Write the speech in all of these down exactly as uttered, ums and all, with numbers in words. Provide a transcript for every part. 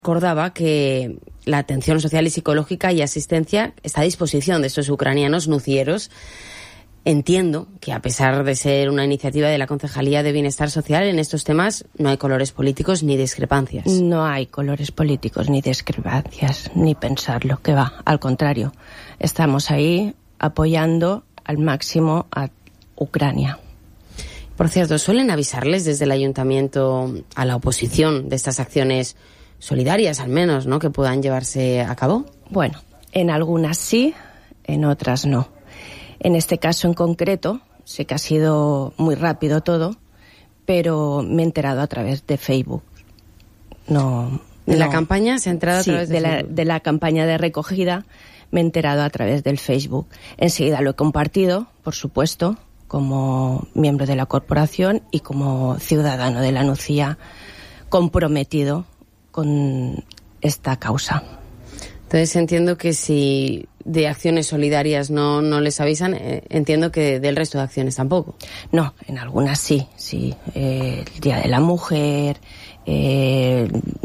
Recordaba que la atención social y psicológica y asistencia está a disposición de estos ucranianos nucieros. Entiendo que, a pesar de ser una iniciativa de la Concejalía de Bienestar Social, en estos temas no hay colores políticos ni discrepancias. No hay colores políticos ni discrepancias, ni pensarlo, que va, al contrario. Estamos ahí apoyando al máximo a Ucrania. Por cierto, ¿suelen avisarles desde el ayuntamiento a la oposición de estas acciones solidarias, al menos, ¿no?, que puedan llevarse a cabo? Bueno, en algunas sí, en otras no. En este caso en concreto, sé que ha sido muy rápido todo, pero me he enterado a través de Facebook. No. ¿De no. la campaña se ha enterado sí, a través de, de Facebook? la, de la campaña de recogida me he enterado a través del Facebook. Enseguida lo he compartido, por supuesto, como miembro de la corporación y como ciudadano de la Nucía comprometido con esta causa. Entonces entiendo que si de acciones solidarias no, no les avisan, eh, entiendo que del resto de acciones tampoco. No, en algunas sí, sí. Eh, el Día de la Mujer, eh,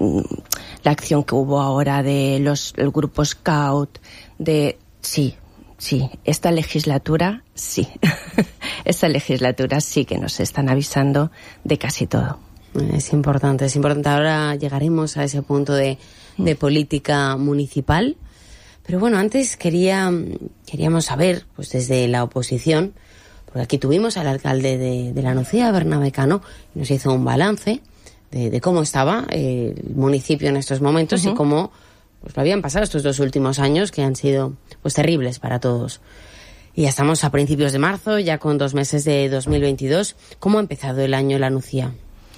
la acción que hubo ahora de los el grupo Scout, de sí, sí. Esta legislatura sí. Esta legislatura sí que nos están avisando de casi todo. Es importante, es importante. Ahora llegaremos a ese punto de, de política municipal. Pero bueno, antes quería queríamos saber, pues desde la oposición, porque aquí tuvimos al alcalde de, de la Nucía, Bernabé Cano, y nos hizo un balance de, de cómo estaba el municipio en estos momentos uh-huh. y cómo pues lo habían pasado estos dos últimos años, que han sido pues terribles para todos. Y ya estamos a principios de marzo, ya con dos meses de dos mil veintidós. ¿Cómo ha empezado el año la Nucía?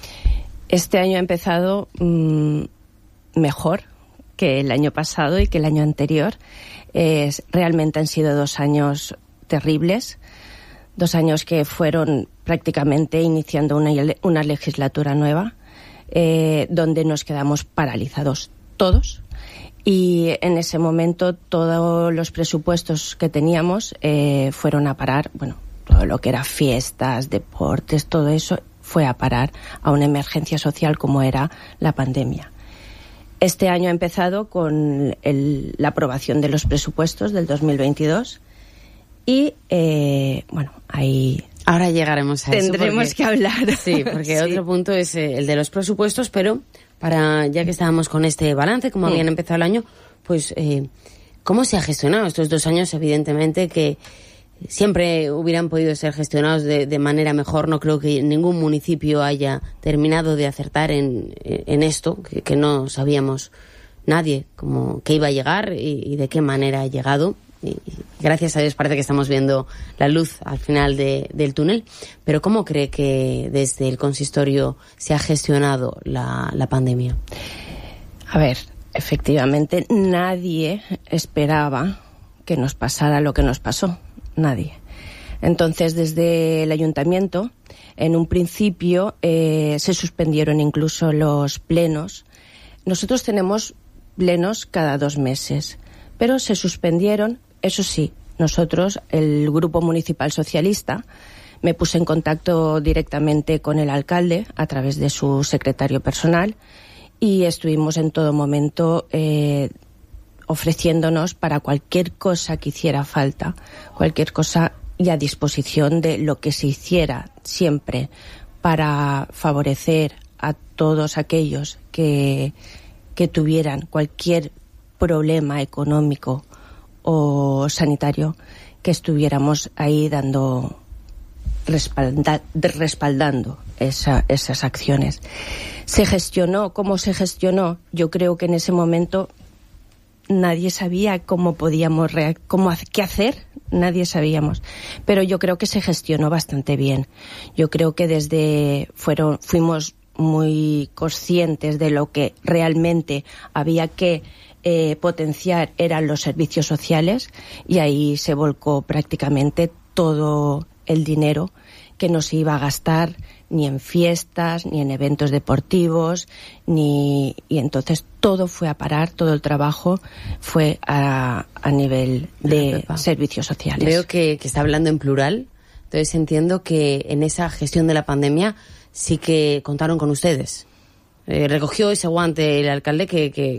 Este año ha empezado mmm, mejor que el año pasado y que el año anterior. Eh, realmente han sido dos años terribles, dos años que fueron prácticamente iniciando una, una legislatura nueva, eh, donde nos quedamos paralizados todos. Y en ese momento todos los presupuestos que teníamos eh, fueron a parar, bueno, todo lo que era fiestas, deportes, todo eso fue a parar a una emergencia social como era la pandemia. Este año ha empezado con el, la aprobación de los presupuestos del dos mil veintidós y, eh, bueno, ahí... Ahora llegaremos a eso. Tendremos que hablar. Sí, porque sí. Otro punto es el de los presupuestos, pero para ya que estábamos con este balance, como sí. habían empezado el año, pues eh, ¿cómo se ha gestionado estos dos años? Evidentemente que siempre hubieran podido ser gestionados de, de manera mejor. No creo que ningún municipio haya terminado de acertar en, en esto, que, que no sabíamos nadie cómo que iba a llegar y, y de qué manera ha llegado. Y, y gracias a Dios parece que estamos viendo la luz al final de, del túnel. Pero ¿cómo cree que desde el consistorio se ha gestionado la, la pandemia? A ver, efectivamente nadie esperaba que nos pasara lo que nos pasó. Nadie. Entonces, desde el ayuntamiento, en un principio eh, se suspendieron incluso los plenos. Nosotros tenemos plenos cada dos meses, pero se suspendieron. Eso sí, nosotros, el Grupo Municipal Socialista, me puse en contacto directamente con el alcalde a través de su secretario personal y estuvimos en todo momento eh, ofreciéndonos para cualquier cosa que hiciera falta, cualquier cosa y a disposición de lo que se hiciera siempre para favorecer a todos aquellos que, que tuvieran cualquier problema económico o sanitario, que estuviéramos ahí dando, respalda, respaldando esa, esas acciones. Se gestionó, ¿cómo se gestionó? Yo creo que en ese momento nadie sabía cómo podíamos reac- cómo qué hacer, nadie sabíamos, pero yo creo que se gestionó bastante bien. Yo creo que desde fueron fuimos muy conscientes de lo que realmente había que eh, potenciar eran los servicios sociales y ahí se volcó prácticamente todo el dinero que no se iba a gastar ni en fiestas, ni en eventos deportivos, ni y entonces todo fue a parar, todo el trabajo fue a, a nivel de Pepa. servicios sociales. Veo que, que está hablando en plural, entonces entiendo que en esa gestión de la pandemia sí que contaron con ustedes. eh, recogió ese guante el alcalde que, que,